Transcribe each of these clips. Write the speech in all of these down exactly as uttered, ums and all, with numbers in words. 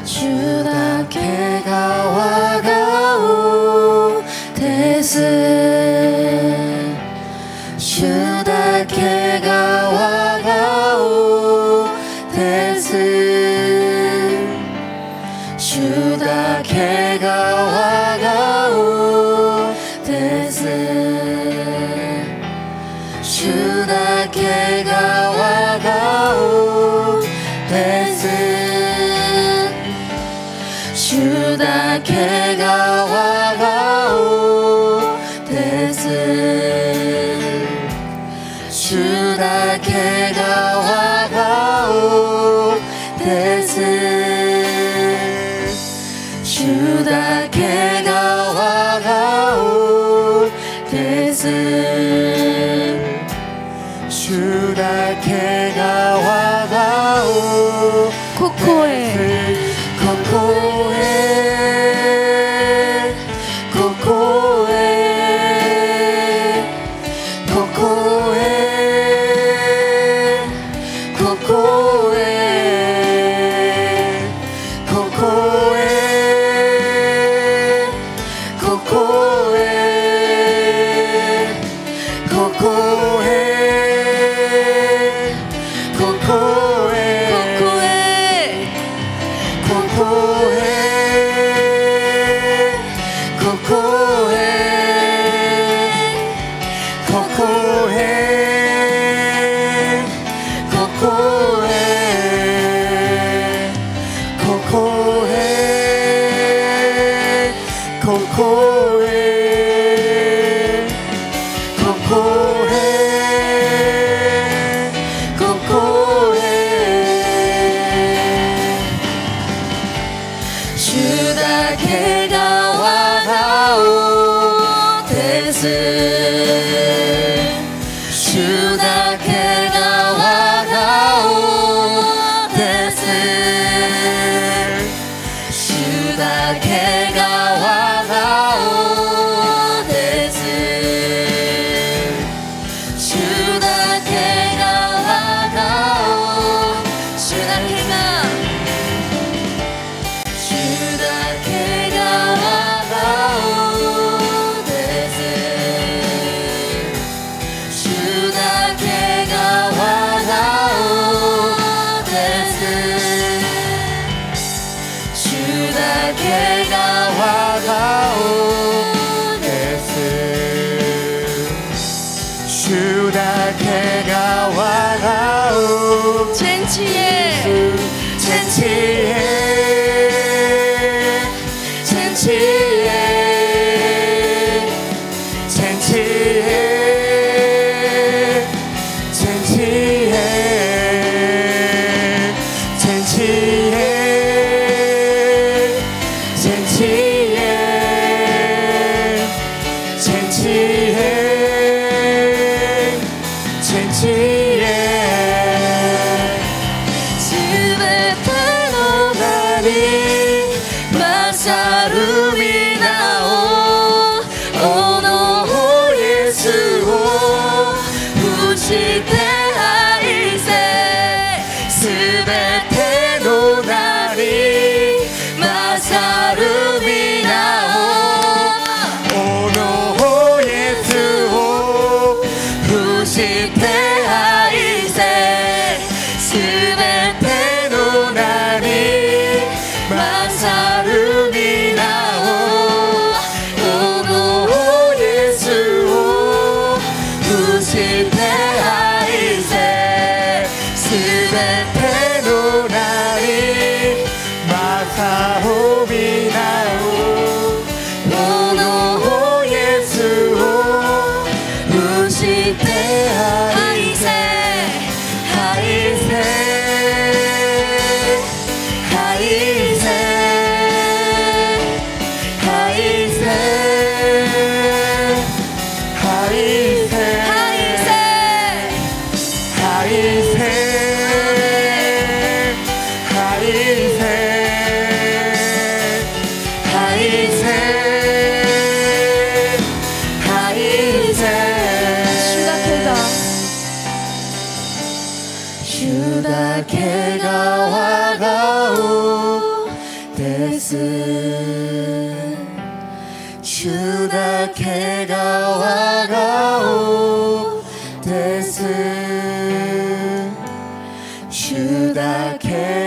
主だけが我が王です。主だけが我が王です。主だけが我が王です。主だけが我が王です。主だけが我が王です。主だけが我が王です。主だけが我が王です。主だけが我が王。ここへここへここへここへここへここへここへここへここへ全ての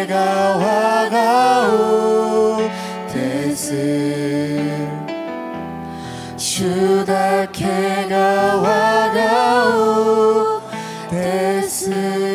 けが我が王です。主だけが我が王です。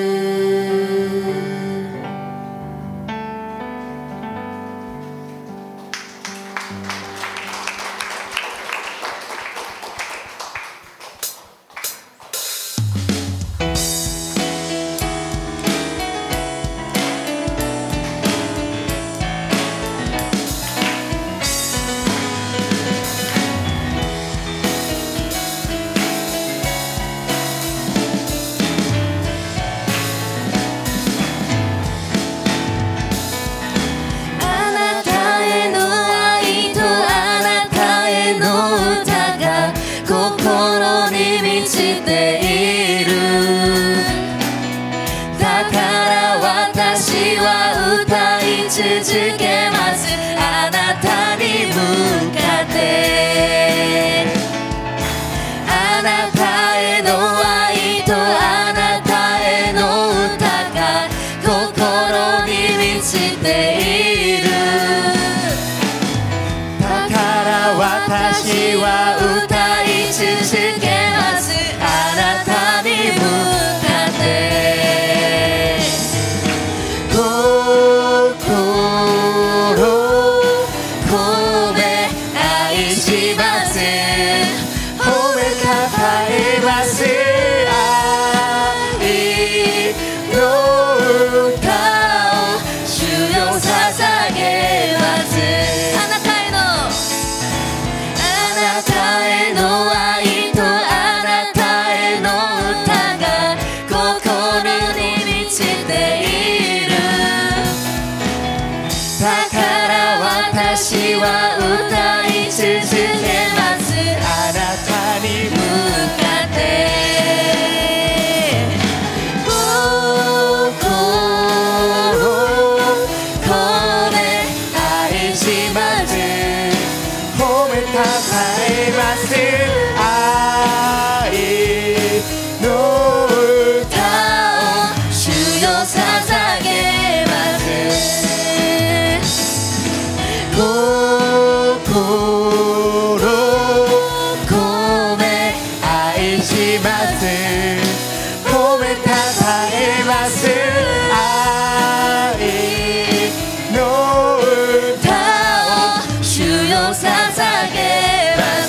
続けます。あなたに向かってあなたへの愛とあなたへの歌が心に満ちている。だから私は歌い続けます。あなたに向かって私は歌い続けます。あなたに向かって心込め愛します。褒めたたえます。愛の歌を主よ捧げます。心込め愛します。褒めたたえます。愛の歌を主よ捧げます。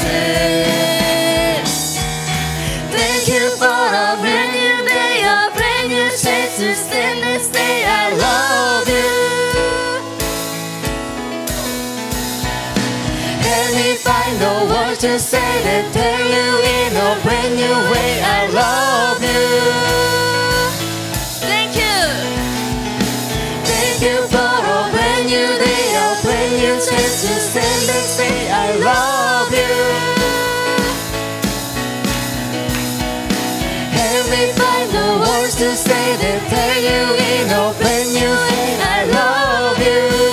Thank you for a brand new day, a brand new chance to stand and say I love you. Let me find the words to say that tell you in a brand new way I love you. Thank you. Thank you for a brand new day, a brand new chance to stand and say I love you. Let me find the words to say that tell you in a brand new way I love you.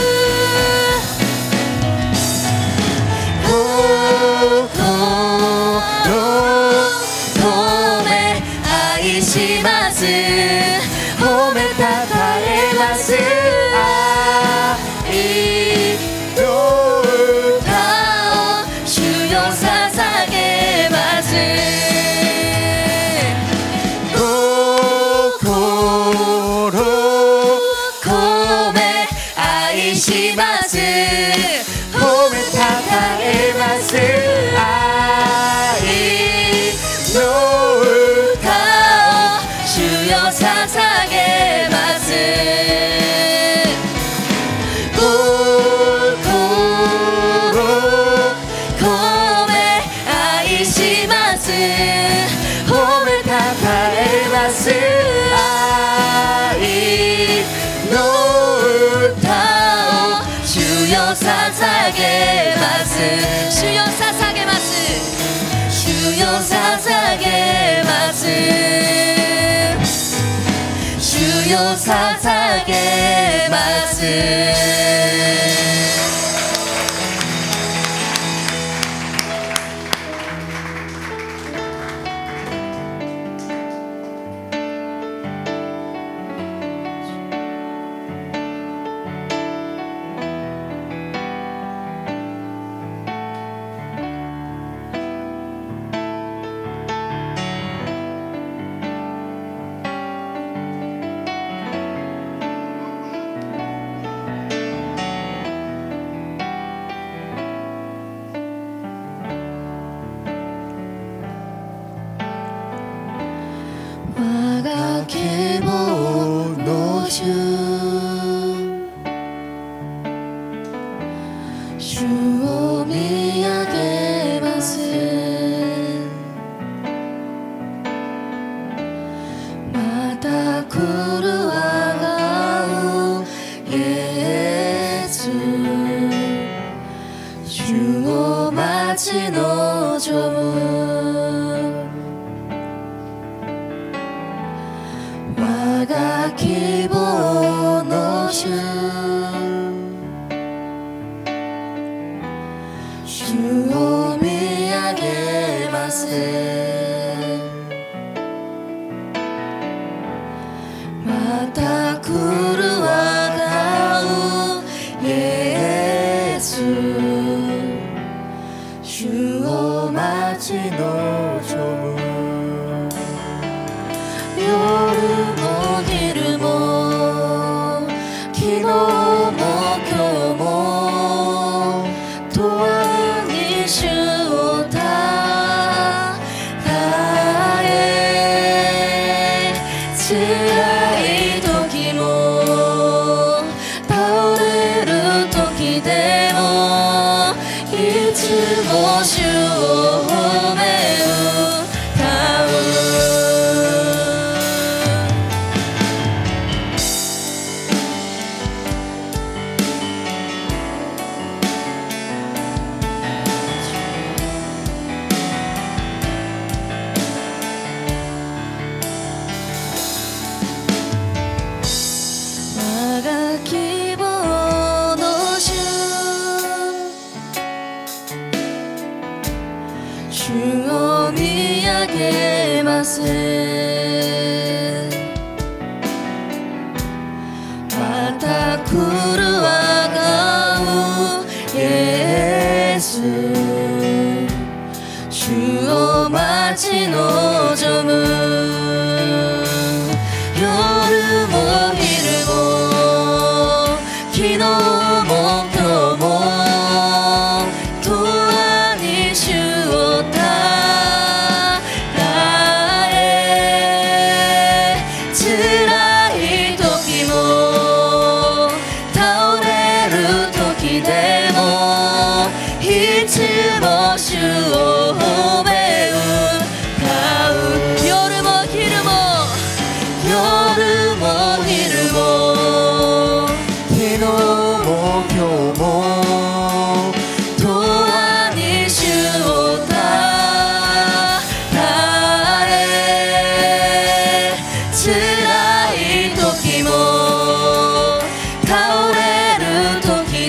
します。褒めたたえます。愛の歌を主よ捧げます。心込め愛します。褒めたたえます。愛の歌主よ捧げます。心込め愛します。褒めたたえます。愛の歌を主よ捧げます。主よ捧げます。主よ捧げます。主よ捧げます。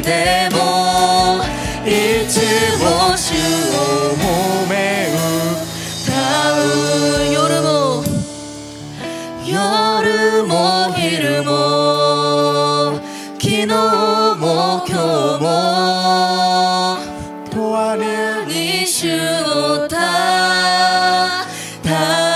でもいつも主を褒め歌う夜も夜も昼も昨日も今日も永遠に主をたた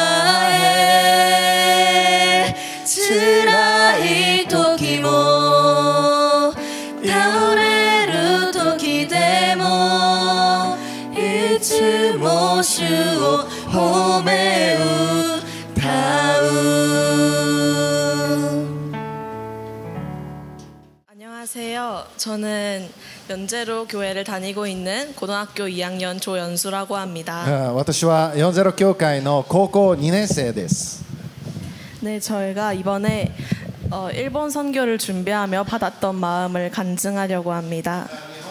え辛い時も倒れる時でもいつも主を褒め歌う。 안녕하세요. 저는 연제로 교회를 다니고 있는 고등학교 이 학년 조연수라고 합니다. 私はよんじゅう教会の高校にねん生です。 네, 저희가 이번에 어, 일본 선교를 준비하며 받았던 마음을 간증하려고 합니다.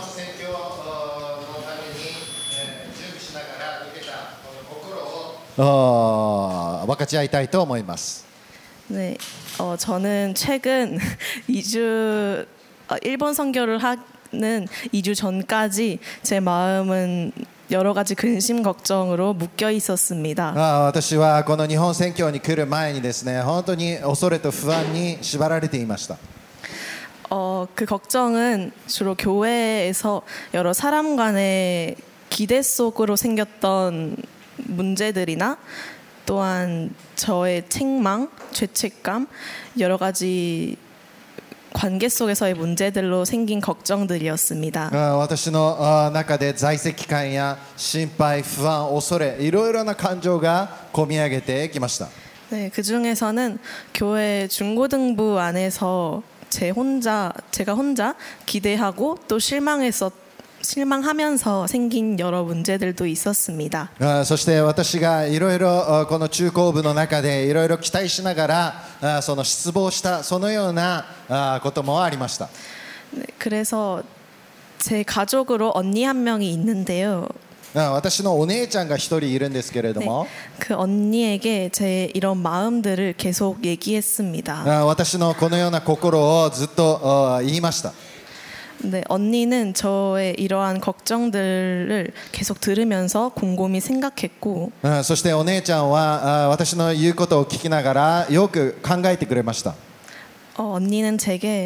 分かち合いたいと思います。 네, 어, 저는 최근 이 주 어, 일본 선교를 하는 이 주 전까지 제 마음은 여러 가지 근심 걱정으로 묶여 있었습니다. 私はこの日本宣教に来る前にですね、本当に恐れと不安に縛られていました。 어, 그 걱정은 주로 교회에서 여러 사람 간의 기대 속으로 생겼던 문제들이나 또한 저의 책망, 죄책감, 여러 가지 관계 속에서의 문제들로 생긴 걱정들이었습니다. 私の中で在籍感や心配、不安、恐れ、いろいろな感情が込み上げてきました。 네, 그 중에서는 교회 중고등부 안에서 제 혼자, 제가 혼자 기대하고 또 실망했었 실망하면서 생긴 여러 문제들도 있었습니다. そして私がいろいろこの中高部の中でいろいろ期待しながらその失望したそのようなこともありました。 네, 그래서 제 가족으로 언니 한 명이 있는데요. 私のお姉ちゃんが一人いるんですけれども、 네, 그 언니에게 제 이런 마음들을 계속 얘기했습니다. 私のこのような心をずっと言いました。 네, 언니는 저의 이러한 걱정들을 계속 들으면서 곰곰이 생각했고, そしてお姉ちゃんは私の言うことを聞きながらよく考えてくれました。 어, 언니는 제게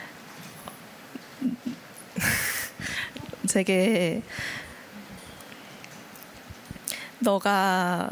제게 너가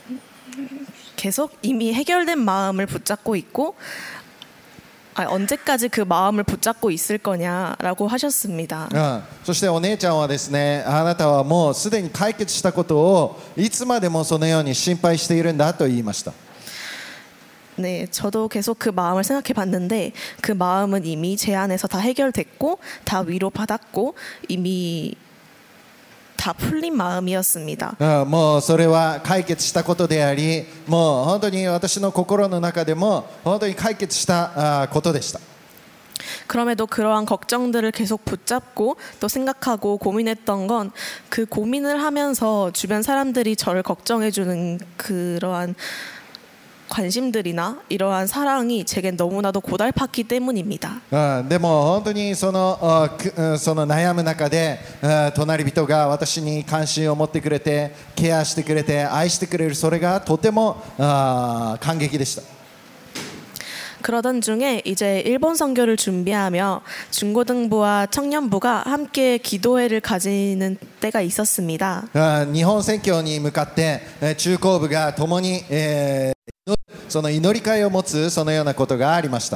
계속 이미 해결된 마음을 붙잡고 있고 아, 언제까지 그 마음을 붙잡고 있을 거냐라고 하셨습니다. そしてお姉ちゃんはですね、あなたはもうすでに解決したことをいつまでもそのように心配しているんだと言いました。 네, 저도 계속 그 마음을 생각해 봤는데 그 마음은 이미 제 안에서 다 해결됐고 다 위로받았고 이미 다 풀린 마음이었습니다. もうそれは解決したことであり、もう本当に私の心の中でも本当に解決したことでした。 그럼에도 그러한 걱정들을 계속 붙잡고 또 생각하고 고민했던 건 그 고민을 하면서 주변 사람들이 저를 걱정해주는 그러한 관심들이나 이러한 사랑이 제겐 너무나도 고달팠기 때문입니다. でも本当にそのその悩む中で隣人が私に関心を持ってくれてケアしてくれて愛してくれるそれがとても感激でした。 그러던 중에 이제 일본 선교를 준비하며 중고등부와 청년부가 함께 기도회를 가지는 때가 있었습니다. 日本宣教に向かって中高部が共にその祈り会を持つそのようなことがありました。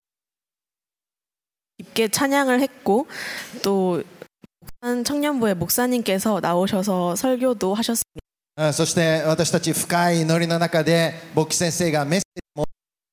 깊게 찬양을 했고 또 청년부의 목사님께서 나오셔서 설교도 하셨습니다. そして私たち深い祈りの中で牧師先生がメッセージを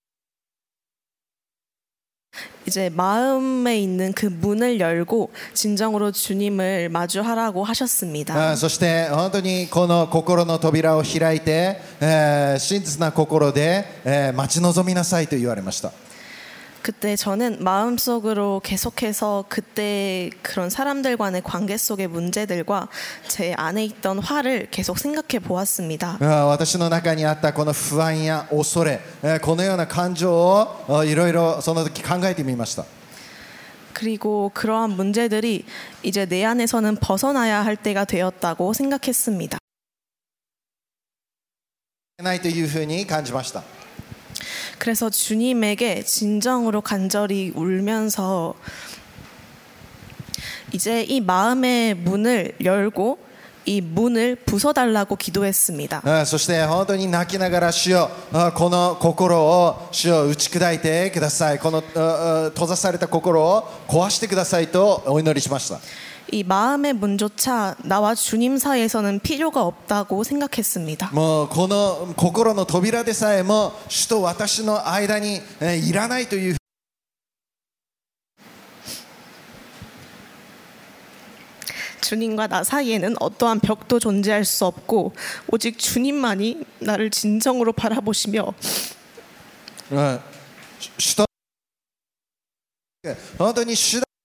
이제 마음에 있는 그 문을 열고 진정으로 주님을 마주하라고 하셨습니다. そして本当にこの心の扉を開いて真実な心で待ち望みなさいと言われました。 그때 저는 마음속으로 계속해서 그때 그런 사람들과의 관계 속의 문제들과 제 안에 있던 화를 계속 생각해 보았습니다. 私の中にあったこの不安や恐れ、このような感情をいろいろその時考えてみました。 그리고 그러한 문제들이 이제 내 안에서는 벗어나야 할 때가 되었다고 생각했습니다. ないというふうに感じました。 그래서 주님에게 진정으로 간절히 울면서 이제 이 마음의 문을 열고 이 문을 부숴달라고 기도했습니다. うんそして本当に泣きながら主よあこの心を主よ打ち砕いてください。このああ閉ざされた心を壊してくださいとお祈りしました。 이 마음의 문조차 나와 주님 사이에서는 필요가 없다고 생각했습니다. もうこの心の扉でさえも主と私の間にえいらないという 주님과 나 사이에는 어떠한 벽도 존재할 수 없고 오직 주님만이 나를 진정으로 바라보시며 うん主と本当に主だ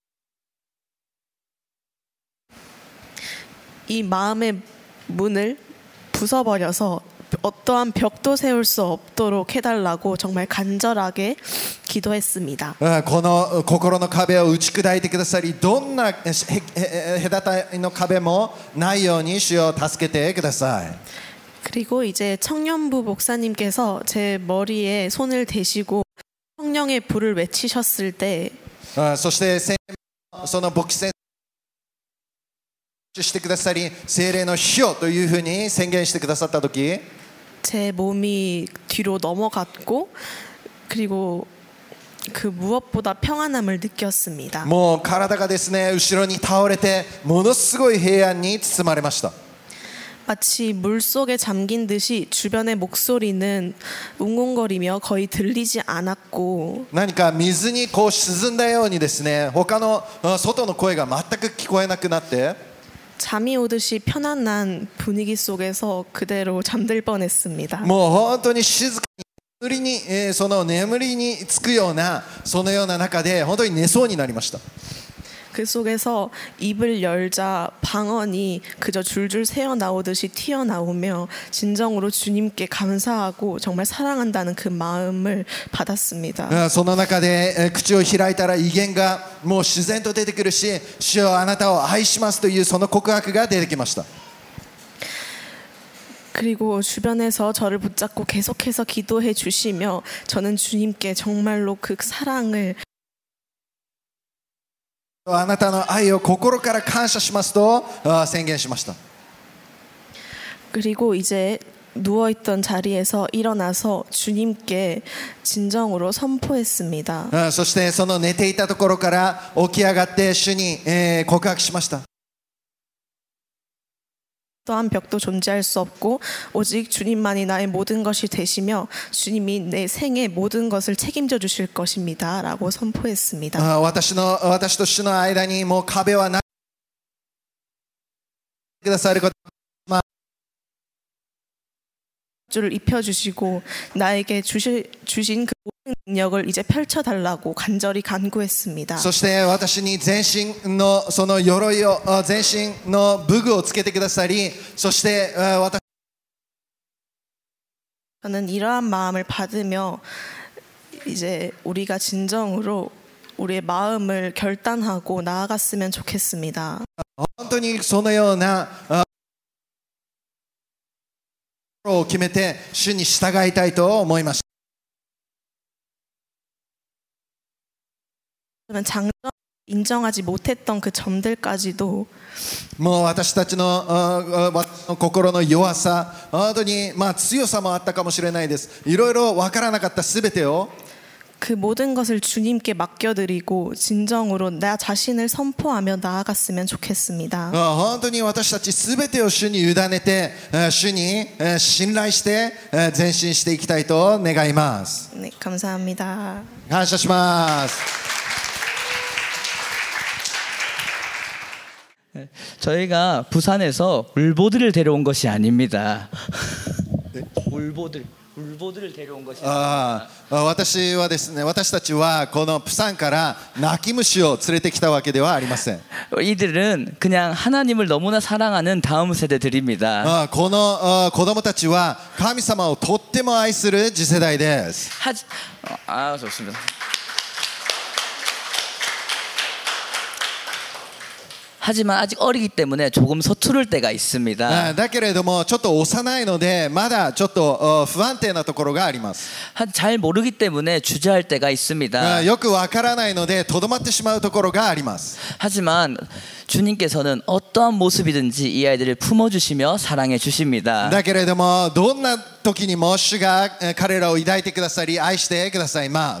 이 마음의 문을 부숴버려서 어떠한 벽도 세울 수 없도록 해달라고 정말 간절하게 기도했습니다. うんこの心の壁を打ち砕いてくださりどんなへへへ隔たりの壁もないように主を助けてください。 그리고 이제 청년부 목사님께서 제 머리에 손을 대시고 성령의 불을 외치셨을 때 うんそして聖その牧師先生してくださり聖霊の火よというふうに宣言してくださった時 제 몸이 뒤로 넘어갔고 그리고 그 무엇보다 평안함을 느꼈습니다. もう体がですね後ろに倒れてものすごい平安に包まれました。 마치 물속에 잠긴 듯이 주변의 목소리는 웅웅거리며 거의 들리지 않았고 何か水にこう沈んだようにですね他のあ外の声が全く聞こえなくなって 잠이 오듯이 편안한 분위기 속에서 그대로 잠들 뻔했습니다. もう本当に静かに眠りに、えーその眠りにつくようなそのような中で本当に寝そうになりました。 그 속에서 입을 열자 방언이 그저 줄줄 새어 나오듯이 튀어나오며 진정으로 주님께 감사하고 정말 사랑한다는 그 마음을 받았습니다. うんその中で、えー口を開いたら威厳がもう自然と出てくるし主よあなたを愛しますというその告白が出てきました。 그리고 주변에서 저를 붙잡고 계속해서 기도해 주시며 저는 주님께 정말로 그 사랑을 あなたの愛を心から感謝しますとあ宣言しました。 그리고 이제 누워있던 자리에서 일어나서 주님께 진정으로 선포했습니다. うんそしてその寝ていたところから起き上がって主に、えー告白しました。 또한 벽도 존재할 수 없고 오직 주님만이 나의 모든 것이 되시며 주님이 내 생의 모든 것을 책임져 주실 것입니다 라고 선포했습니다. あ私の私と主の間にもう壁はないくださること 를 입혀주시고 나에게 주실, 주신 그 모든 능력을 이제 펼쳐달라고 간절히 간구했습니다. そして私に全身のその鎧をあ全身の武具をつけてくださりそしてあ私 저는 이러한 마음을 받으며 이제 우리가 진정으로 우리의 마음을 결단하고 나아갔으면 좋겠습니다. 本当にそのようなあ心を決めて主に従いたいと思いました。 장점 인정하지 못했던 그 점들까지도 もう私たちのああ心の弱さ本当にまあ強さもあったかもしれないです。いろいろ分からなかったすべてを 그 모든 것을 주님께 맡겨드리고 진정으로 나 자신을 선포하며 나아갔으면 좋겠습니다. あ本当に私たちすべてを主に委ねてあ主にえ信頼してえ前進していきたいと願います。 네, 감사합니다. 感謝します。 저희가 부산에서 울보들을 데려온 것이 아닙니다. 울보들, 울보들을 데려온 것이 아닙니다. ああ私はですね私たちはこのプサンから泣き虫を連れてきたわけではありません。 이들은 그냥 하나님을 너무나 사랑하는 다음 세대들입니다. あこのあ子供たちは神様をとっても愛する次世代です。 하, 아 좋습니다. 하지만 아직 어리기 때문에 조금 서투를 때가 あ 있습니다. だけれどもちょっと幼いのでまだちょっとあ不安定なところがあります 한- 잘 모르기 때문에 주저할 때가 あ 있습니다. よくわからないのでとどまってしまうところがあります 하지만 주님께서는 어떠한 모습이든지 이 아이들을 품어주시며 사랑해 주십니다. だけれどもどんな時にも主がえ彼らを抱いてくださり愛してくださいます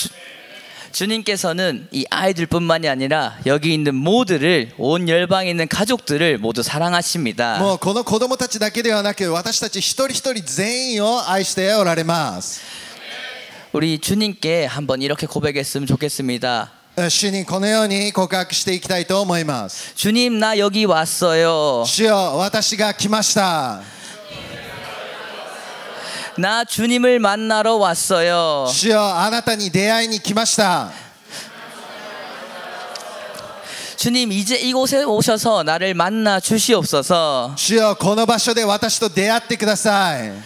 주님께서는 이 아이들뿐만이 아니라 여기 있는 모두를 온 열방에 있는 가족들을 모두 사랑하십니다. もうこの子供たちだけではなく私たち一人一人全員を愛しておられます 우리 주님께 한번 이렇게 고백했으면 좋겠습니다. 主にこのように告白していきたいと思います 주님 나 여기 왔어요. 主よ私が来ました 나 주님을 만나러 왔어요. 主よあなたに出会いに来ました 주님 이제 이곳에 오셔서 나를 만나 주시옵소서. 主よこの場所で私と出会ってください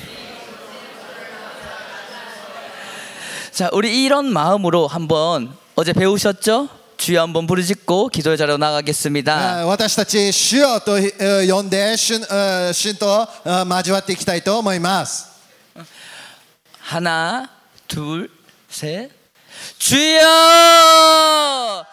자, 우리 이런 마음으로 한번 어제 배우셨죠? 주여 한번 부르짖고 기도의 자리로 나가겠습니다. あ私たち主よとえ呼んで主え主とあ交わっていきたいと思います 하나, 둘, 셋. 주여!